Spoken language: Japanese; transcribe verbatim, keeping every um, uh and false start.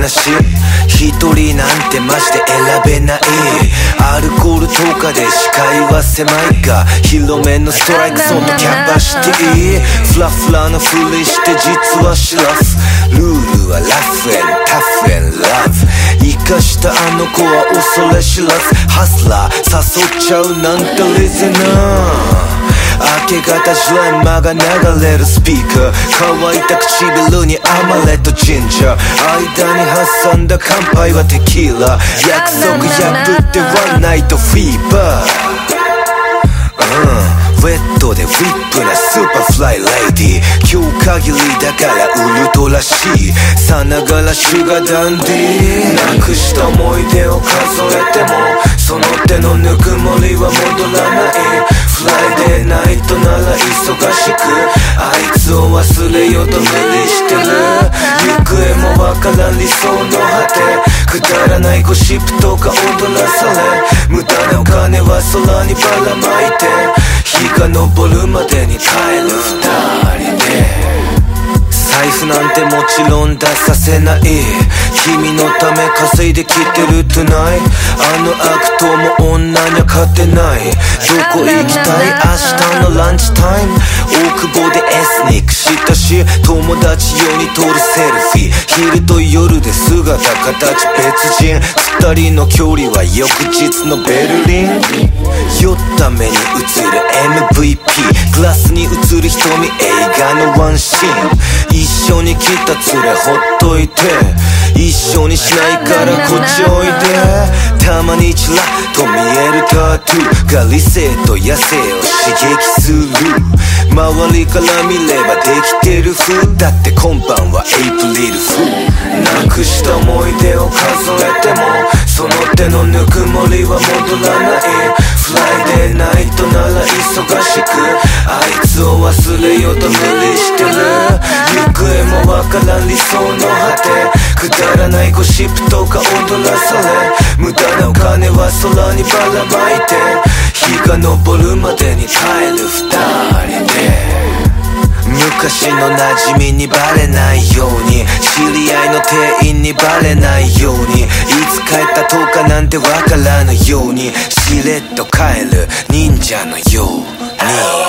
話、一人なんてマジで選べない。アルコールとかで視界は狭いが、広めのストライクゾーンとキャパシティ。フラフラのふりして実はシラフ。ルールはラフエンタフエンラブ。生かしたあの子は恐れ知らず。ハスラー誘っちゃうなんてレゼナー。明け方ジレンマが流れるスピーカー。乾いた唇にアマレットジンジャー。間に挟んだ乾杯はテキーラ。約束破ってワンナイトフィーバー。ウェットでウィップなスーパーフライレディ。今日限りだからウルトラしいさながらシュガーダンディ。なくした思い出を数えてもその手のぬくもりは戻らない。フライデーナイトなら忙しくあいつを忘れようと無理してる。行方もわからん理想の果て。くだらないゴシップとか踊らされ無駄なお金は空にばらまいて日が昇るまでに帰る二人で。財布なんてもちろん出させない。君のため稼いできてる tonight。 あの悪党も女には勝てない。どこ行きたい明日のランチタイム。大久保でエスニックしたし友達用に撮るセルフィー。昼と夜で姿形別人。二人の距離は翌日のベルリン。酔った目に映る エムブイピー。グラスに映る瞳映画のワンシーン。一緒に来た連れほっといて一緒にしないからこっちおいで。たまにちらっと見えるタトゥーが理性と野生を刺激する。周りから見ればできてる風だって今晩はエイプリルフール。なくした思い出を数えてもその手のぬくもりは戻らない。フライデーナイトなら忙しくあいつを忘れようと無理してる。行方もわからん理想の果て。くだらないゴシップとか踊らされ無駄なお金は空にばらまいて日が昇るまでに帰る二人で。昔の馴染みにバレないように知り合いの店員にバレないようにいつ帰ったとかなんてわからぬようにしれっと帰る忍者のように。